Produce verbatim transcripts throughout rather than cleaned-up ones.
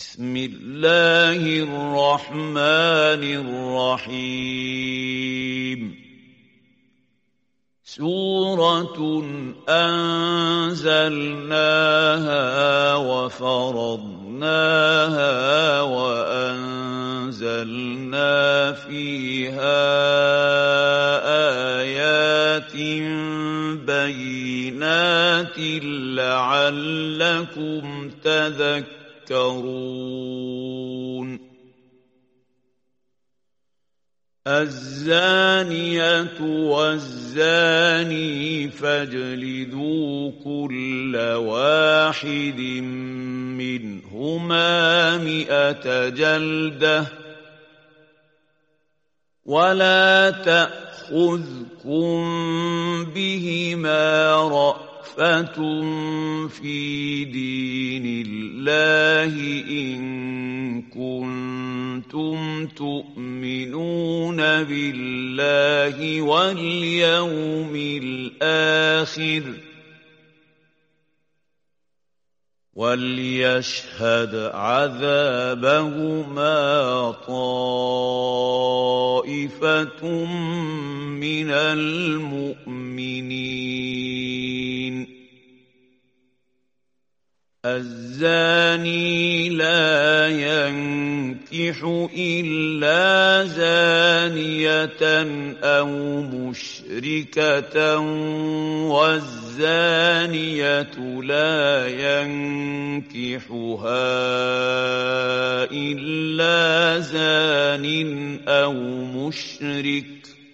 بسم الله الرحمن الرحيم سورة أنزلناها وفرضناها وأنزلنا فيها آيات بينات لعلكم تذكرون الزانية والزاني فاجلدوا كل واحد منهما مئة جلدة ولا تأخذكم بهما رأفة في دين الله إن كنتم تؤمنون بالله واليوم الآخر وليشهد عذابهما طائفة من المؤمنين الزاني لا ينكح إلا زانية أو مشركة والزانية لا ينكحها إلا زان أو مشرك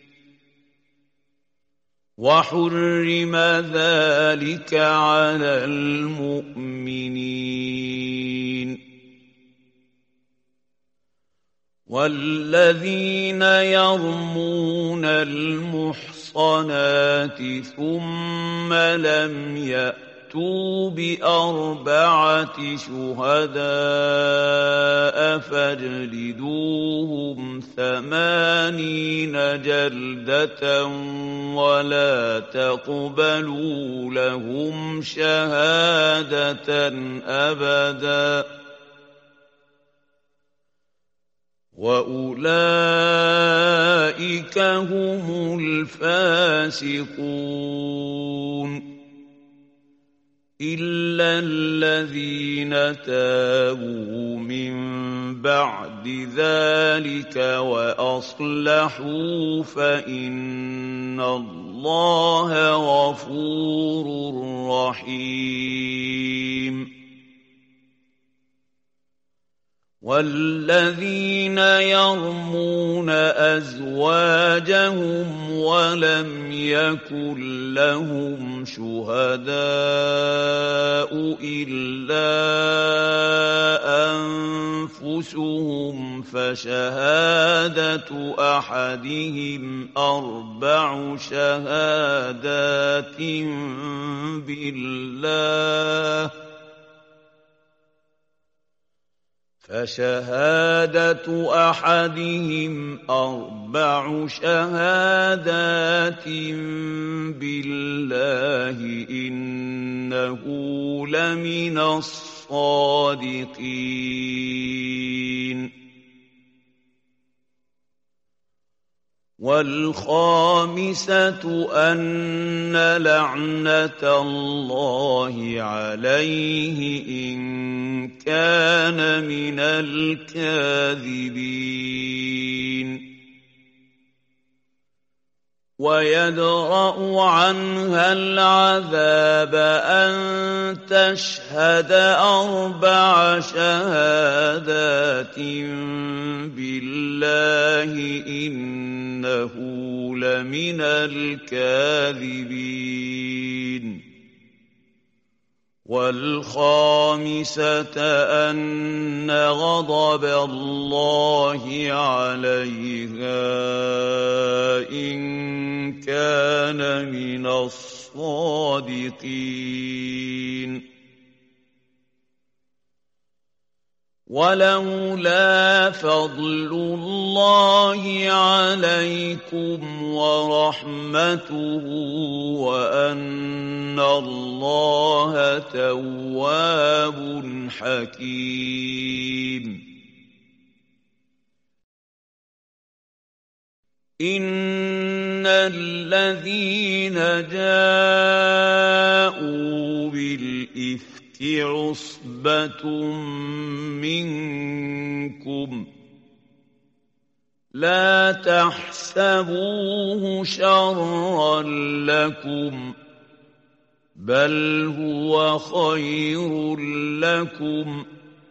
وحرم ذلك على المؤمنين والذين يرمون المحصنات ثم لم يأتوا بأربعة شهداء فاجلدوهم ثمانين جلدة ولا تقبلوا لهم شهادة أبدا وأولئك هم الفاسقون إلا الذين تابوا من بعد ذلك وأصلحوا فإن الله غفور رحيم والذين يرمون أزواجهم ولم يكن لهم شهداء إلا أنفسهم فشهادة أحدهم أربع شهادات بالله فشهادة أحدهم أربع شهادات بالله إنه لمن الصادقين والخامسة أن لعنة الله عليه إن كان من الكاذبين ويدرأ عنها العذاب أن تشهد أربع شهادات بالله إنه لمن الكاذبين والخامسة أن غضب الله عليها إن كان من الصادقين ولولا فضل الله عليكم ورحمته وأن الله تواب حكيم. إن الذين جاءوا بالإثم عصبة منكم لا تحسبوه شرا لكم بل هو خير لكم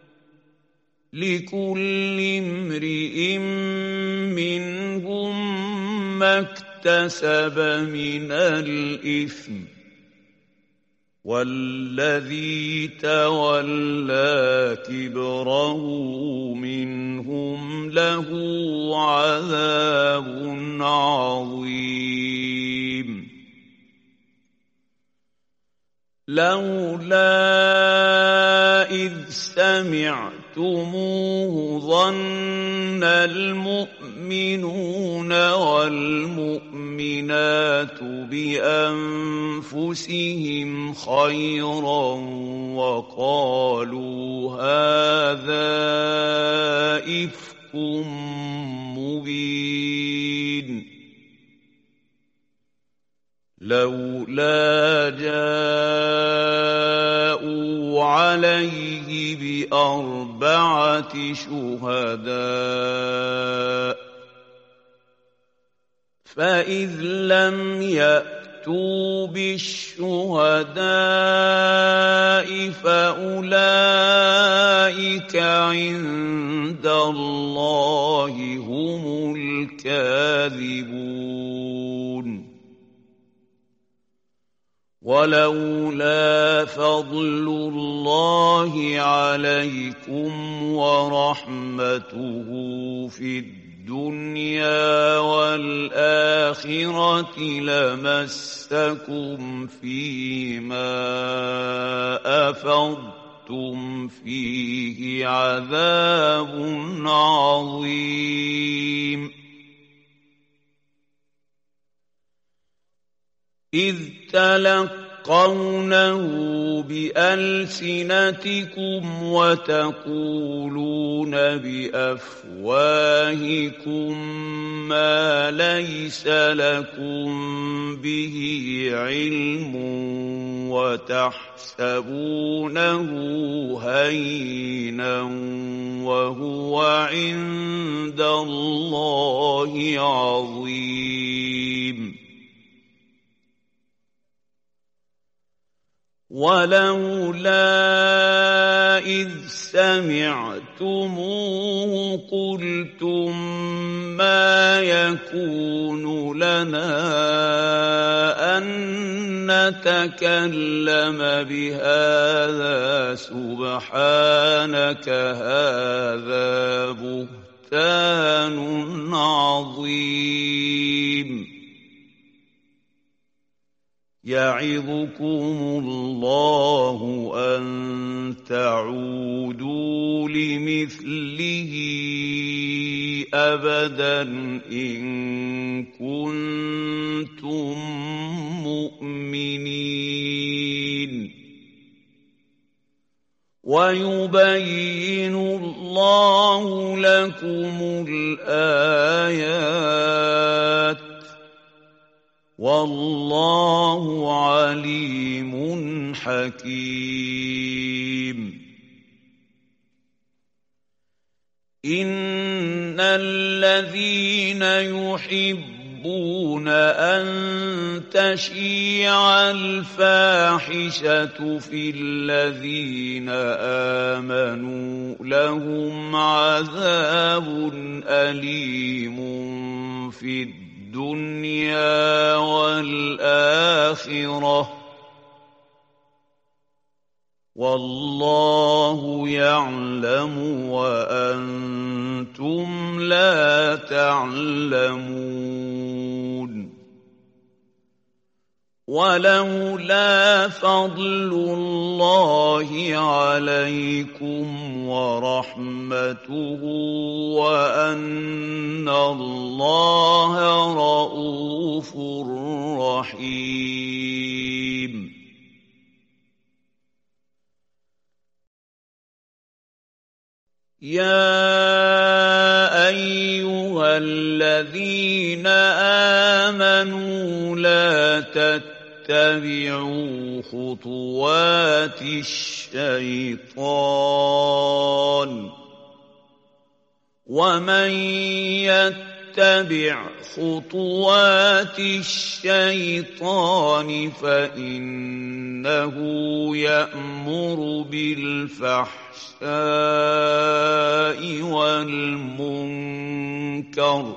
لكل امرئ منهم ما اكتسب من الإثم والذي تولى كبره منهم له عذاب عظيم. لولا إذ سمعتموه ظن المؤمنون والمؤمنات بأنفسهم خيرا وقالوا هذا إفك مبين. لولا جاءوا عليه بأربعة شهداء فإذ لم يأتوا بالشهداء فأولئك عند الله هم الكاذبون. ولولا فضل الله عليكم ورحمته في الدنيا والآخرة لمسكم فيما أفضتم فيه عذاب عظيم. إذ تلقونه بألسنتكم وتقولون بأفواهكم ما ليس لكم به علم وتحسبونه هينا وهو عند الله عظيم. ولولا إذ سمعتموه قلتم ما يكون لنا أن نتكلم بهذا سبحانك هذا بهتان عظيم. يعظكم الله أن تعودوا لمثله أبدا إن كنتم مؤمنين. ويبين الله لكم الآيات والله عليم حكيم. إن الذين يحبون أن تشيع الفاحشة في الذين آمنوا لهم عذاب أليم في الدنيا الدنيا والآخرة والله يعلم وأنتم لا تعلمون. ولولا فضل الله عليكم ورحمته وأن الله رءوف رحيم. يا أيها الذين آمنوا لا تتبعوا خطوات الشيطان ومن يتبع خطوات الشيطان فإنه يأمر بالفحشاء والمنكر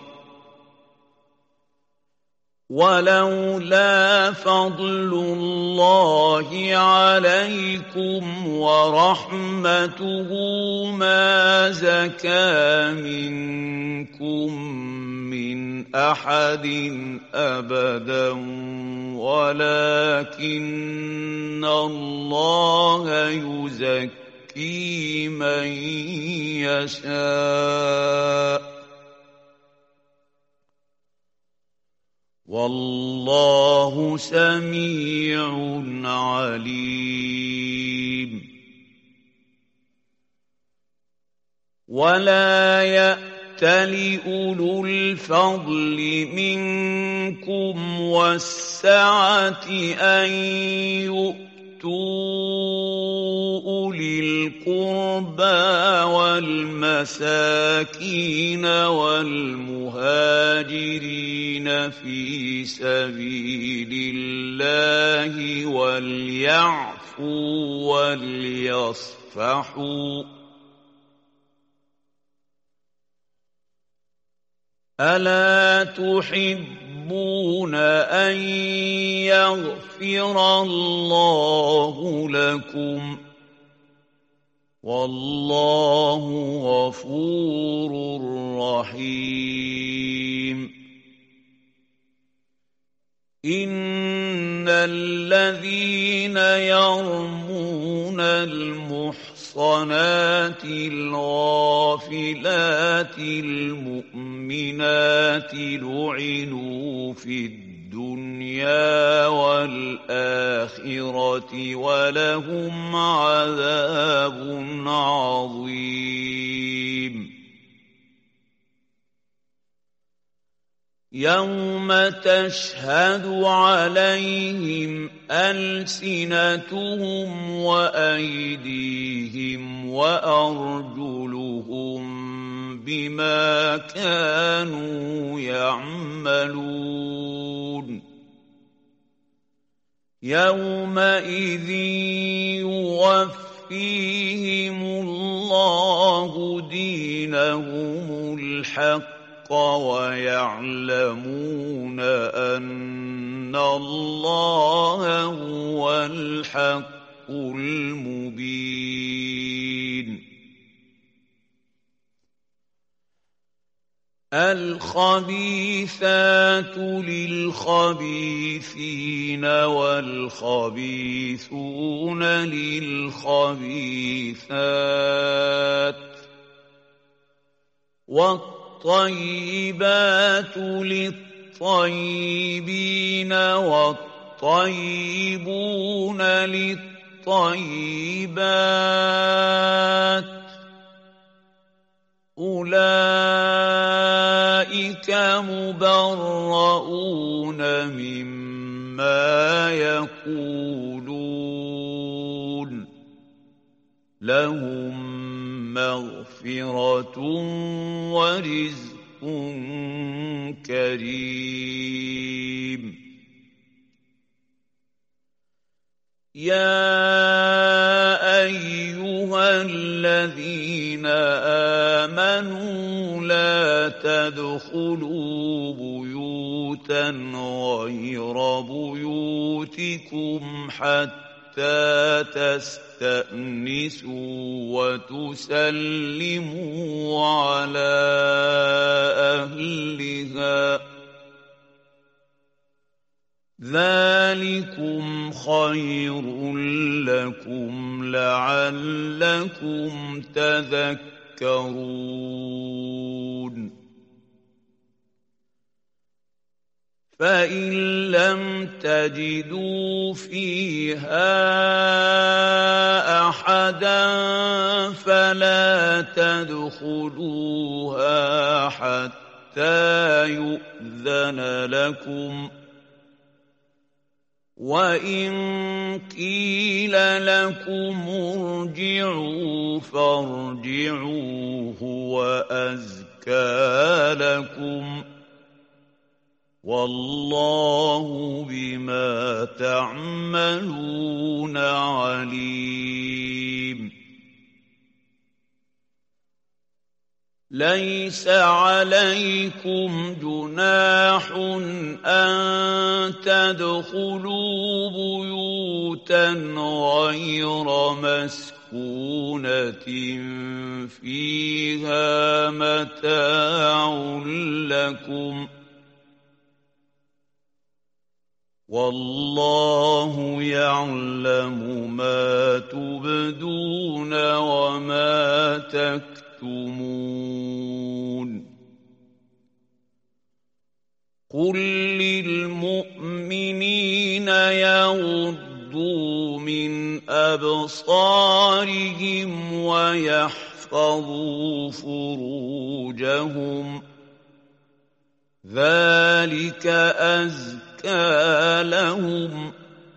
ولولا فضل الله عليكم ورحمته ما زكى منكم من أحد أبدا ولكن الله يزكي من يشاء والله سميع عليم. ولا يأتل أولو الفضل منكم والسعة أن يؤتوا أولي القربى والمساكين والمهاجرين في سبيل الله وليعفوا وليصفحوا ألا تحبون أن يغفر الله لكم والله غفور رحيم. إن الذين يرمون المحصنات الغافلات المؤمنات لعنوا في الدنيا والآخرة ولهم عذاب عظيم. يوم تشهد عليهم ألسنتهم وأيديهم وأرجلهم بما كانوا يعملون. يومئذ يوفيهم الله دينهم الحق ويعلمون أن الله هو الحق المبين. الخبيثات للخبيثين والخبيثون للخبيثات والطيبات للطيبين والطيبون للطيبات أولئك مبرؤون مما يقولون لهم مغفرة ورزق كريم. يا أيها الذين آمنوا لا تدخلوا بيوتا غير بيوتكم حتى تستأنسوا وتسلموا على أهلها ذلكم خير لكم لعلكم تذكرون فإن لم تجدوا فيها أحدا فلا تدخلوها حتى يؤذن لكم وإن قيل لكم ارجعوا فارجعوا هو أزكى لكم والله بما تعملون عليم ليس عليكم جناح أن تدخلوا بيوتا غير مسكونة فيها متاع لكم والله يعلم ما تبدون وما تكتمون قل للمؤمنين يغضوا من أبصارهم ويحفظوا فروجهم ذلك أزكى لهم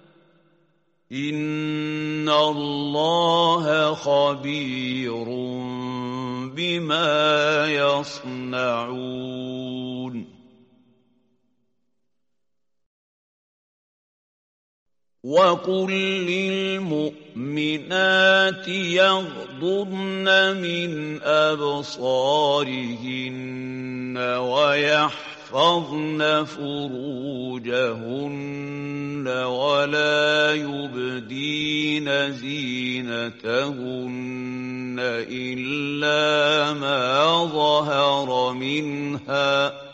إن الله خبير بما يصنعون وقل للمؤمنات يغضضن من أبصارهن ويحفظن فروجهن ولا يبدين زينتهن إلا ما ظهر منها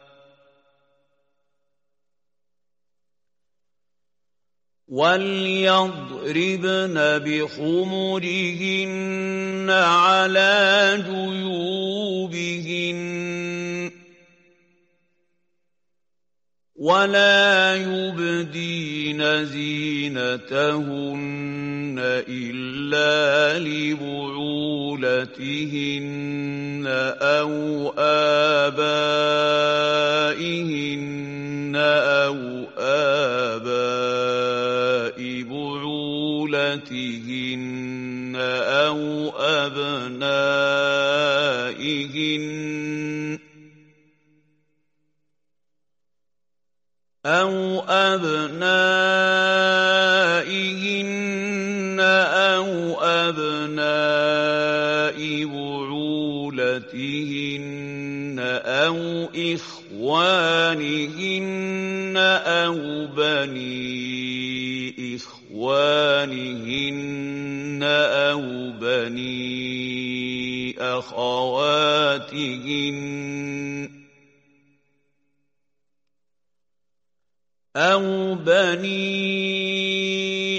وَلْيَضْرِبْنَ بِخُمُرِهِنَّ عَلَى جُيُوبِهِنَّ وَلَا يُبْدِينَ زِينَتَهُنَّ إِلَّا لِبُعُولَتِهِنَّ أَوْ آبَائِهِنَّ أَوْ آبَاءِ بُعُولَتِهِنَّ أَوْ أَبْنَائِهِنَّ أَوْ أَبْنَائِهِنَّ أَوْ أَبْنَاءِ بُعُولَتِهِنَّ أَوْ إِخْوَانِهِنَّ أَوْ بَنِي إِخْوَانِهِنَّ أَوْ بَنِي أَخَوَاتِهِنَّ أَوْ بَنِي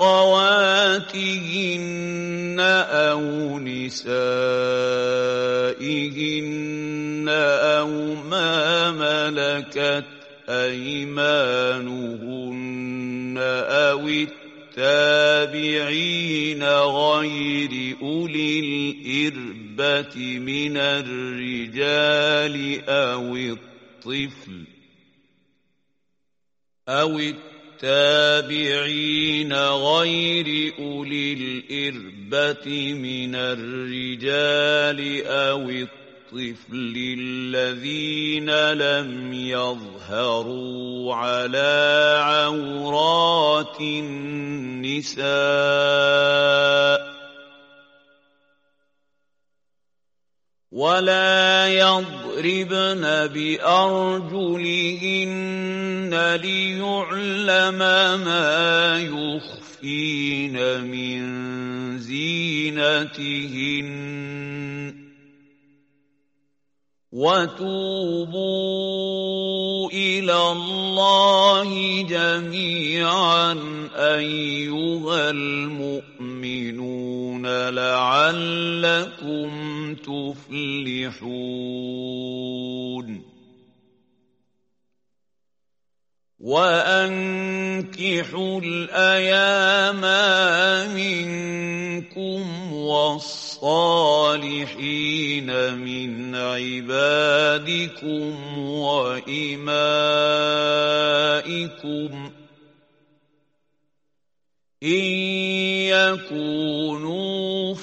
أَخَوَاتِهِنَّ أَوْ نِسَائِهِنَّ أَوْ مَا مَلَكَتْ أَيْمَانُهُنَّ أَوِ التَّابِعِينَ غَيْرِ أُولِي الْإِرْبَةِ مِنَ الرِّجَالِ أَوِ الطِّفْلِ أَوِ التَّابِعِينَ غَيْرِ أُولِي الْإِرْبَةِ مِنَ الرِّجَالِ أَوِ الطِّفْلِ الَّذِينَ لَمْ يَظْهَرُوا عَلَىٰ عَوْرَاتِ النِّسَاءِ وَلَا يَضْرِبْنَ بِأَرْجُلِهِنَّ لِيُعْلَمَ مَا يُخْفِينَ مِن زِينَتِهِنَّ وَتُوبُوا إِلَى اللَّهِ جَمِيعًا أَيُّهَا الْمُؤْمِنُونَ لَعَلَّكُمْ تُفْلِحُونَ وَأَنكِحُوا الْأَيَامَىٰ مِنكُمْ وَالصَّالِحِينَ مِنْ عِبَادِكُمْ وَإِمَائِكُمْ إِن يَكُونُوا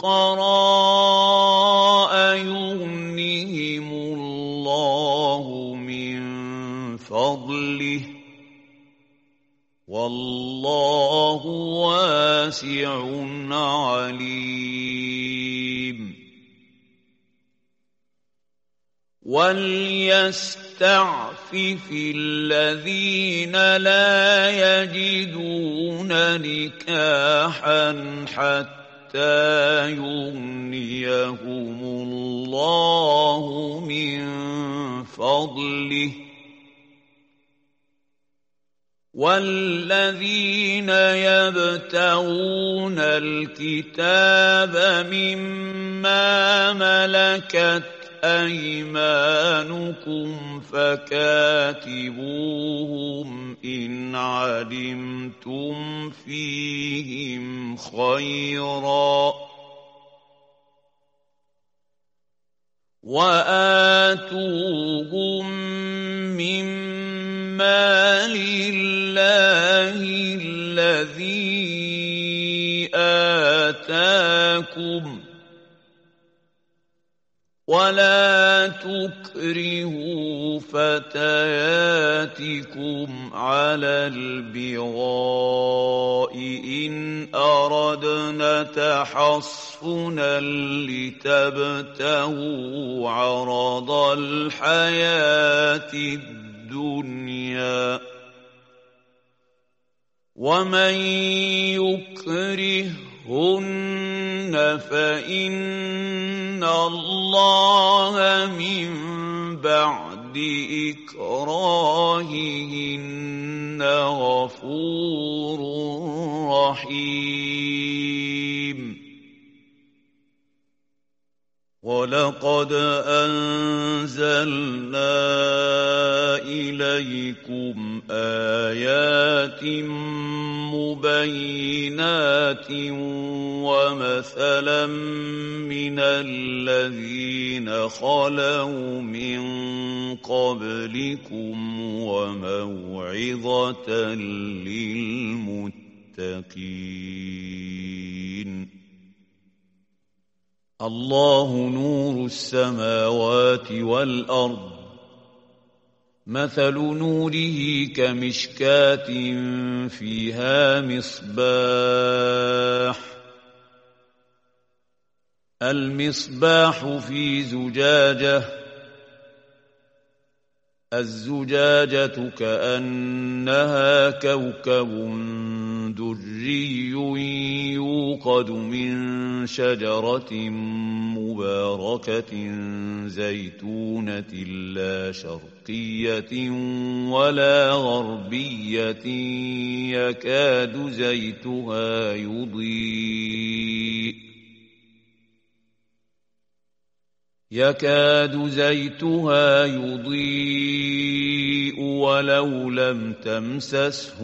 فُقَرَاءَ يُغْنِهِمُ اللَّهُ مِن فَضْلِهِ وَاللَّهُ وَاسِعٌ عَلِيمٌ وَلْيَسْتَعْفِفِ الَّذِينَ لَا يَجِدُونَ نِكَاحًا حَتَّىٰ يُغْنِيَهُمُ اللَّهُ مِن فَضْلِهِ وَالَّذِينَ يَبْتَغُونَ الْكِتَابَ مِمَّا مَلَكَتْ أَيْمَانُكُمْ فَكَاتِبُوهُمْ إِنْ عَلِمْتُمْ فِيهِمْ خَيْرًا وَآتُوهُم مِّمَّا لِلَّهِ الَّذِي آتَاكُمْ وَلَا تُكْرِهُوا فَتَيَاتِكُمْ عَلَى الْبِغَاءِ إِنْ أَرَدْنَ تَحَصُّنًا لِتَبْتَغُوا عَرَضَ الْحَيَاةِ الدُّنْيَا وَمَن يُكْرِههُّنَّ فَإِنَّ اللَّهَ مِن بَعْدِ إِكْرَاهِهِنَّ غَفُورٌ رَّحِيمٌ وَلَقَدْ أَنزَلْنَا إِلَيْكُمْ آيَاتٍ مُبَيِّنَاتٍ وَمَثَلًا مِّنَ الَّذِينَ خَلَوْا مِن قَبْلِكُمْ وَمَوْعِظَةً لِّلْمُتَّقِينَ اللَّهُ نُورُ السَّمَاوَاتِ وَالْأَرْضِ مَثَلُ نُورِهِ كَمِشْكَاةٍ فِيهَا مِصْبَاحٌ الْمِصْبَاحُ فِي زُجَاجَةٍ الزُّجَاجَةُ كَأَنَّهَا كَوْكَبٌ دُرِّيٌّ يُوقَدُ مِن شَجَرَةٍ مُّبَارَكَةٍ زَيْتُونَةٍ لَّا شَرْقِيَّةٍ وَلَا غَرْبِيَّةٍ يَكَادُ زَيْتُهَا يُضِيءُ يَكَادُ زَيْتُهَا يُضِيءُ وَلَوْ لَمْ تَمْسَسْهُ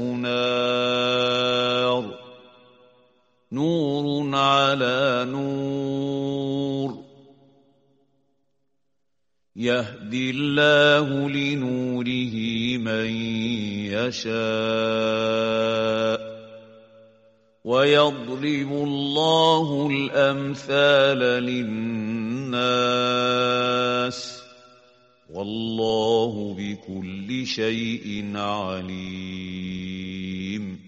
نَارٌ نُّورٌ عَلَىٰ نُورٍ يَهْدِي اللَّهُ لِنُورِهِ مَن يَشَاءُ وَيَضْرِبُ اللَّهُ الْأَمْثَالَ لِلنَّاسِ وَاللَّهُ بِكُلِّ شَيْءٍ عَلِيمٌ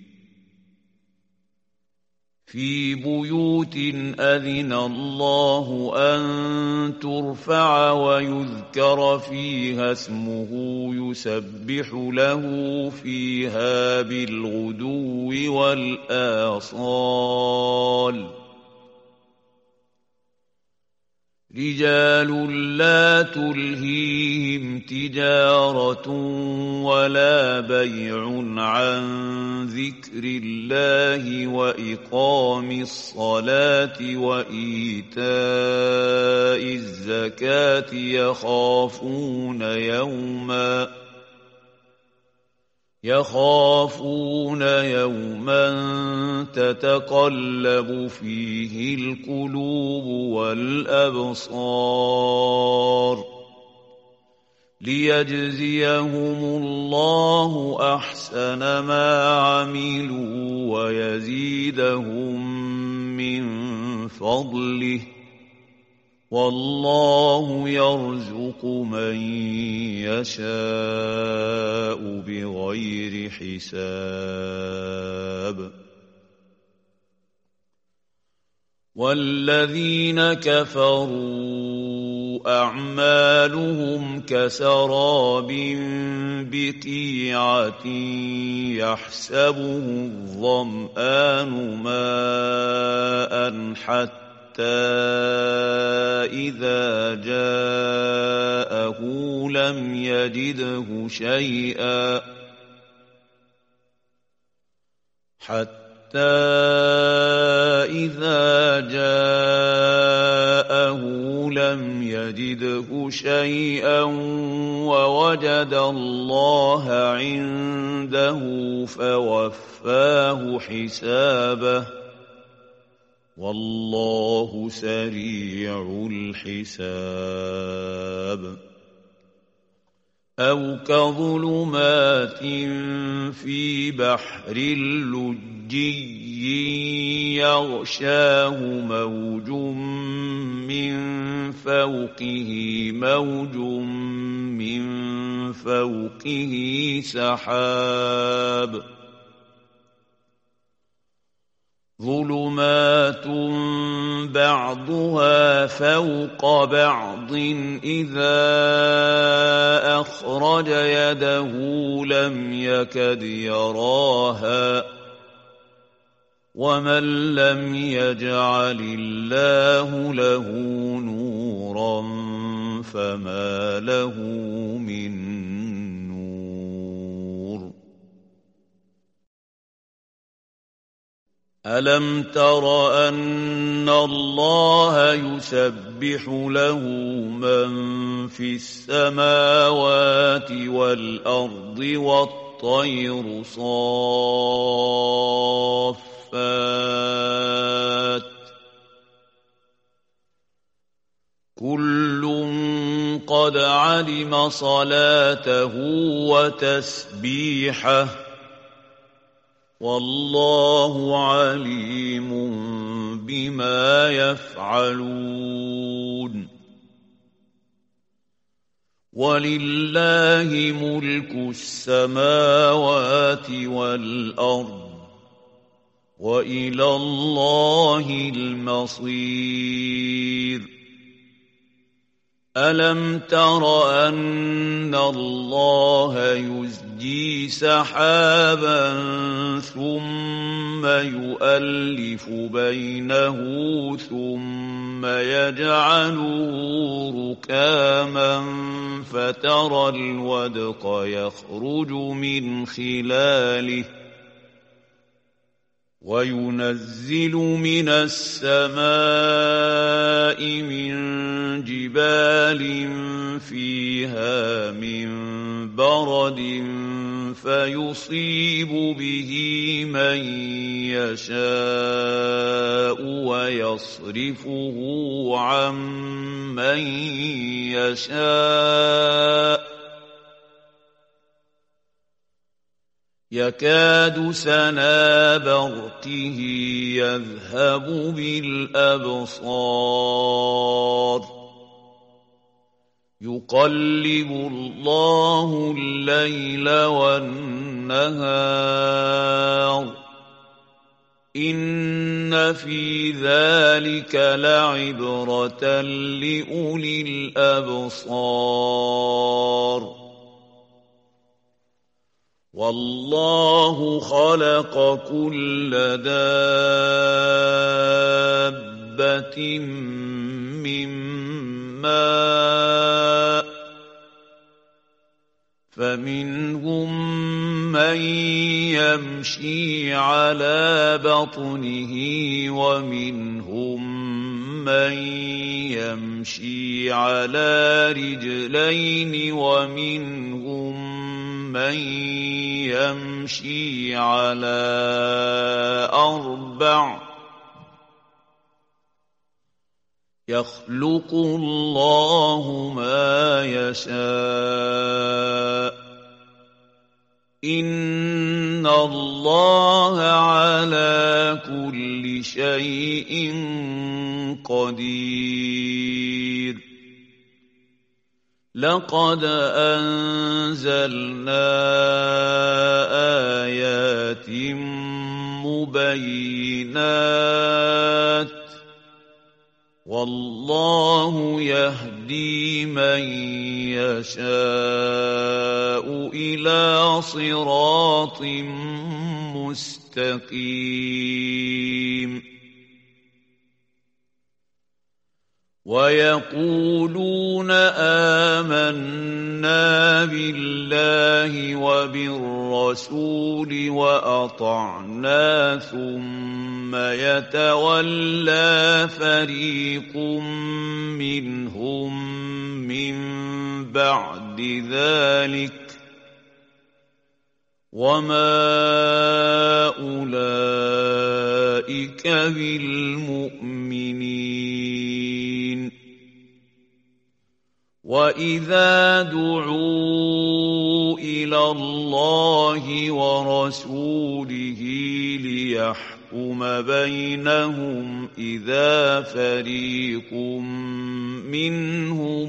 فِي بُيُوتٍ أَذِنَ اللَّهُ أَن تُرْفَعَ وَيُذْكَرَ فِيهَا اسْمُهُ يُسَبِّحُ لَهُ فِيهَا بِالْغُدُوِّ وَالْآصَالِ رجال لا تلهيهم تجارة ولا بيع عن ذكر الله وإقام الصلاة وإيتاء الزكاة يخافون يوما يخافون يوما تتقلب فيه القلوب والأبصار ليجزيهم الله أحسن ما عملوا ويزيدهم من فضله والله يرزق من يشاء بغير حساب والذين كفروا أعمالهم كسراب بقيعة يحسبه الظمآن ماء حتى حتى إذا جاءه لم يجده شيئا حتى إذا جاءه لم يجده شيئا ووجد الله عنده فوفاه حسابه والله سريع الحساب أو كظلمات في بحر لجي يغشاه موج من فوقه موج من فوقه سحاب ظلمات بعضها فوق بعض إذا أخرج يده لم يكد يراها ومن لم يجعل الله له نورا فما له من ألم تر أن الله يسبح له من في السماوات والأرض والطير صافات كل قد علم صلاته وتسبيحه والله عليم بما يفعلون ولله ملك السماوات والأرض وإلى الله المصير ألم تر أن الله يزجي سحابا ثم يؤلف بينه ثم يجعله ركاما فترى الودق يخرج من خلاله وينزل من السماء من جبال فيها من برد فيصيب به من يشاء ويصرفه عن من يشاء يكاد سنا برقه يذهب بالأبصار يقلب الله الليل والنهار إن في ذلك لعبرة لأولي الأبصار والله خلق كل دابة من فمنهم من يمشي على بطنه ومنهم من يمشي على رجلين ومنهم من يمشي على أربع يخلق الله ما يشاء إن الله على كل شيء قدير لقد أنزلنا آيات مبينات والله يهدي من يشاء إلى صراط مستقيم ويقولون آمنا بالله وبالرسول وأطعنا ثم يتولى فريق منهم من بعد ذلك وما أولئك بالمؤمنين وإذا دعوا إلى الله ورسوله ليحكم بينهم إذا فريق منهم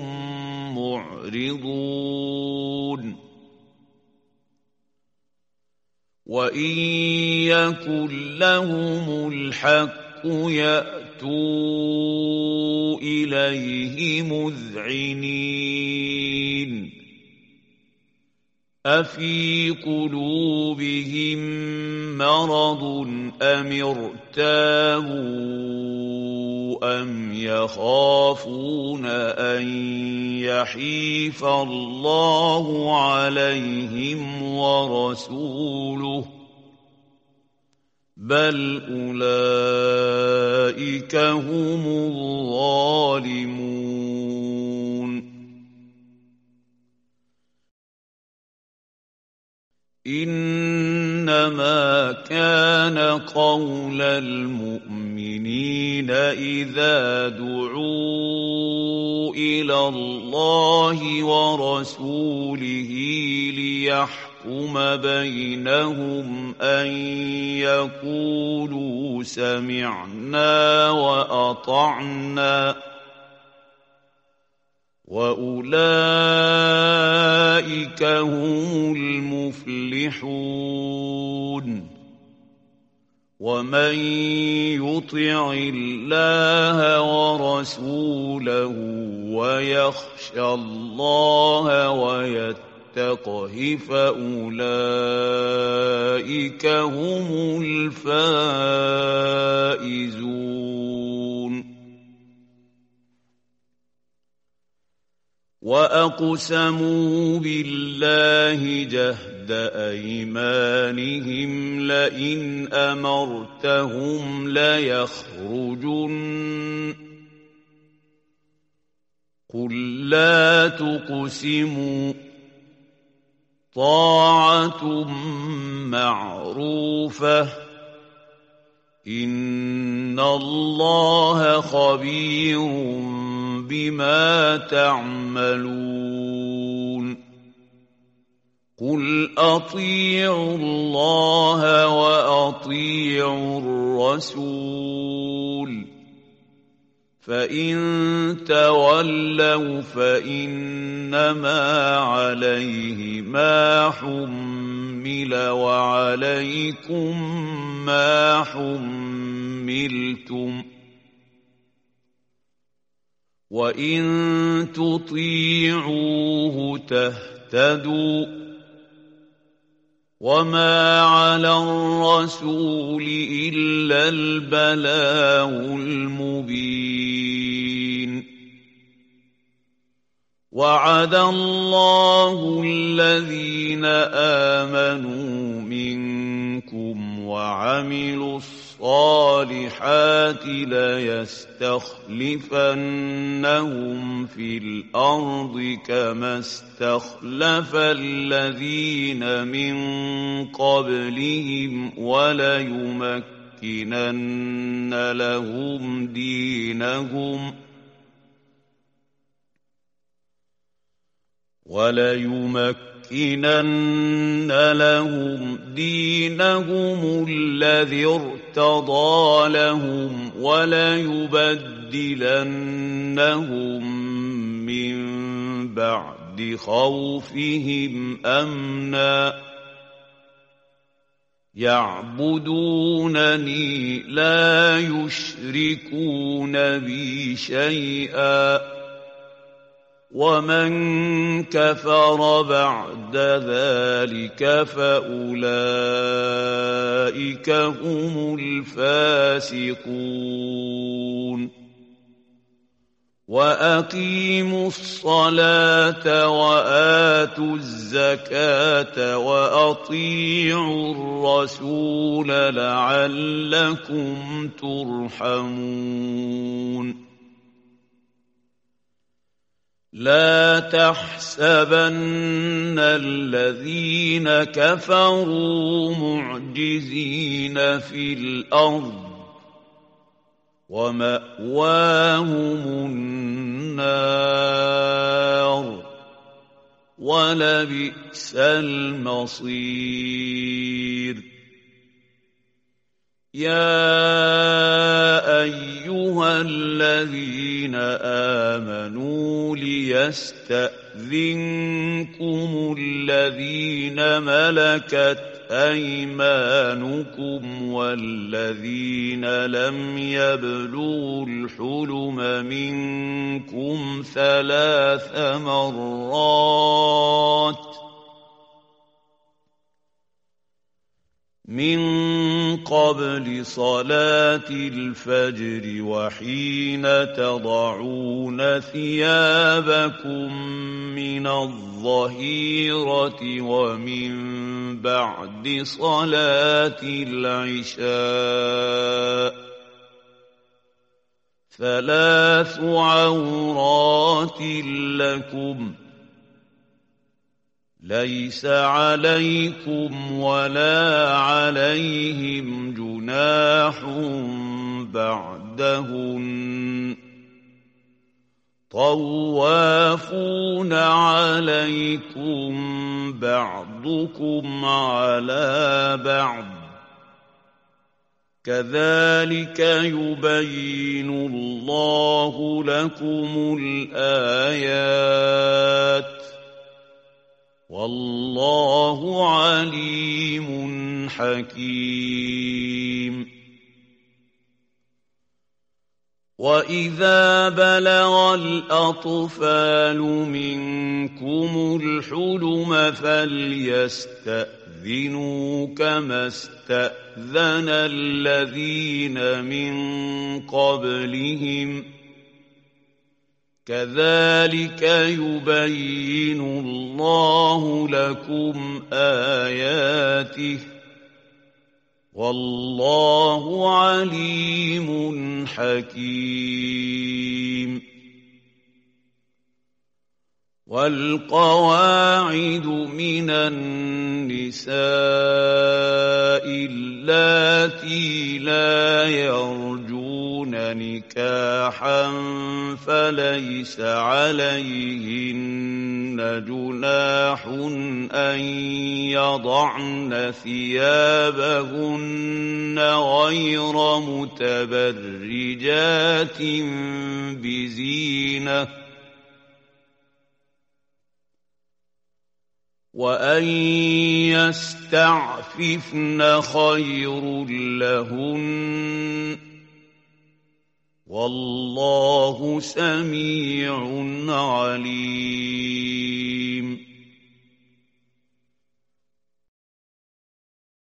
معرضون وإن يكن لهم الحق يأتوا إليه مذعنين أفي قلوبهم مرض أم ارتابوا أم يخافون أن يحيف الله عليهم ورسوله بل أولئك هم الظالمون إنما كان قول المؤمنين إذا دعوا إلى الله ورسوله ليحكم بينهم أن يقولوا سمعنا وأطعنا وأولئك هم المفلحون ومن يطع الله ورسوله ويخشى الله ويتقه فأولئك هم الفائزون وأقسموا بالله جهد أيمانهم لئن أمرتهم ليخرجن قل لا تقسموا طاعة معروفة إن الله خبير بما تعملون قل أطيعوا الله وأطيعوا الرسول فإن تولوا فإنما عليه ما حمل وعليكم ما حملتم وإن تطيعوه تهتدوا وما على الرسول إلا البلاغ المبين وعد الله الذين آمنوا منكم وعملوا الصالحات ليستخلفنهم في الأرض كما استخلف الذين من قبلهم وليمكنن لهم دينهم وليمكنن لهم دينهم الذي ارتضى لهم وليبدلنهم من بعد خوفهم أمنا يعبدونني لا يشركون بي شيئا ومن كفر بعد ذلك فأولئك هم الفاسقون وأقيموا الصلاة وآتوا الزكاة وأطيعوا الرسول لعلكم ترحمون لا تحسبن الذين كفروا معجزين في الأرض ومأواهم النار ولبئس المصير يا أيها الذين آمنوا ليستأذنكم الذين ملكت أيمانكم والذين لم يبلغوا الحلم منكم ثلاث مرات من قبل صلاة الفجر وحين تضعون ثيابكم من الظهيرة ومن بعد صلاة العشاء ثلاث عورات لكم ليس عليكم ولا عليهم جناح بعدهن طوافون عليكم بعضكم على بعض كذلك يبين الله لكم الآيات والله عليم حكيم وإذا بلغ الأطفال منكم الحلم فليستأذنوا كما استأذن الذين من قبلهم كذلك يبين الله لكم آياته والله عليم حكيم والقواعد من النساء اللاتي لا يرجون نكاحا فليس عليهن جناح أن يضعن ثيابهن غير متبرجات بزينة وأن يستعففن خير لهن والله سميع عليم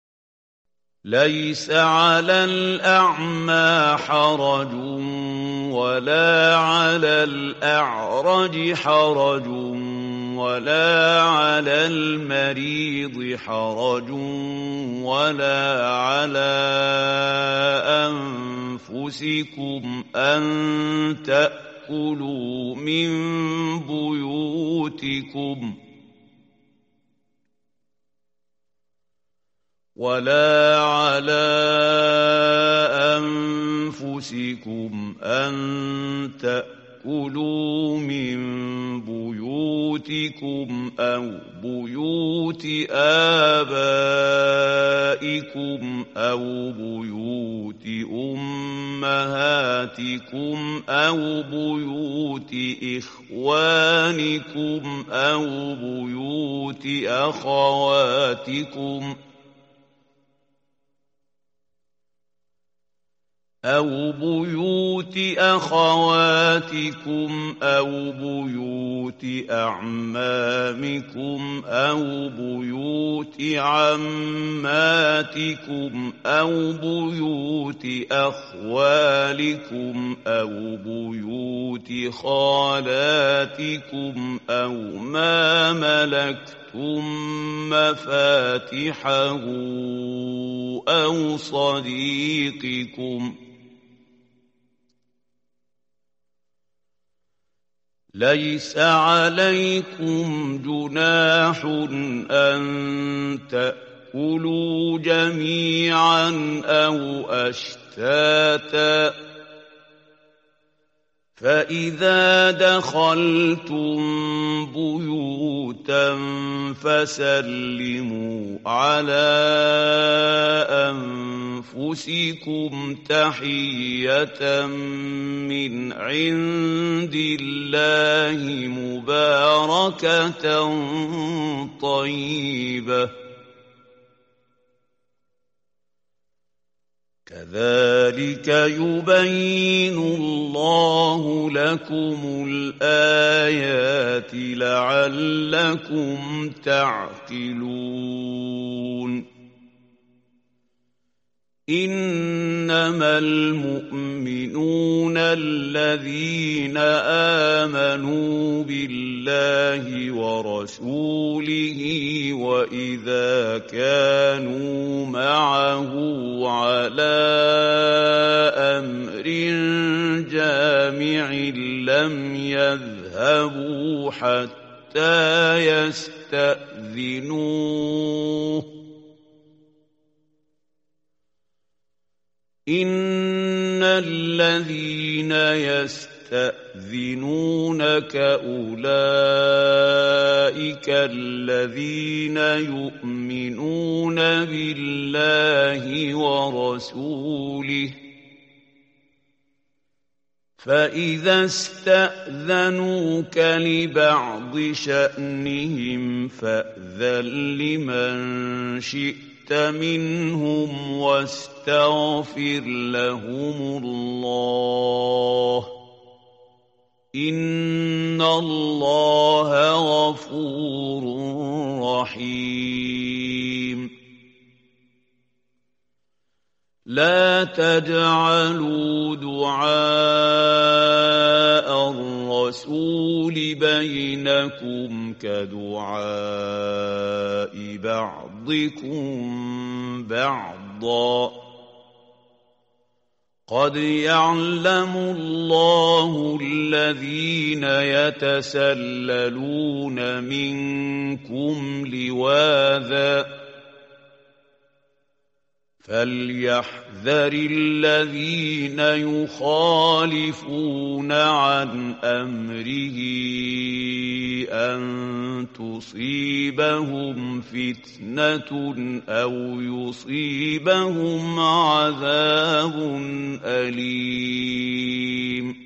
ليس على الأعمى حرج ولا على الأعرج حرج ولا على المريض حرج ولا على أنفسكم أن تأكلوا من بيوتكم ولا على أنفسكم أن تأكلوا من بيوتكم أو بيوت آبائكم أو بيوت أمهاتكم أو بيوت إخوانكم أو بيوت أخواتكم أو بيوت أخواتكم أو بيوت أعمامكم أو بيوت عماتكم أو بيوت أخوالكم أو بيوت خالاتكم أو ما ملكتم مفاتحه أو صديقكم ليس عليكم جناح أن تأكلوا جميعا أو أشتاتا فإذا دخلتم بيوتا فسلموا على أنفسكم تحية من عند الله مباركة طيبة كذلك يبين الله لكم الآيات لعلكم تعقلون إنما المؤمنون الذين آمنوا بالله ورسوله وإذا كانوا معه على أمر جامع لم يذهبوا حتى يستأذنوه إن الذين يستأذنونك أولئك الذين يؤمنون بالله ورسوله فإذا استأذنوك لبعض شأنهم فأذن لمن شئت منهم واستغفر لهم الله إن الله غفور رحيم لا تجعلوا دعاء الرسول بينكم كدعاء بعضكم بعضا قد يعلم الله الذين يتسللون منكم لواذا فليحذر الذين يخالفون عن أمره أن تصيبهم فتنة أو يصيبهم عذاب أليم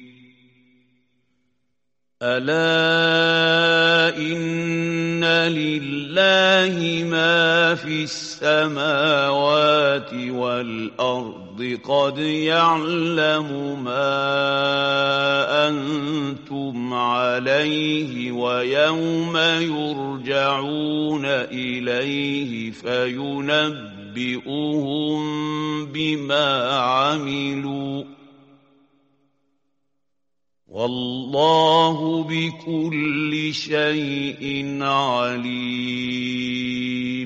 ألا إن لله ما في السماوات والأرض قد يعلم ما أنتم عليه ويوم يرجعون إليه فينبئهم بما عملوا والله بكل شيء عليم.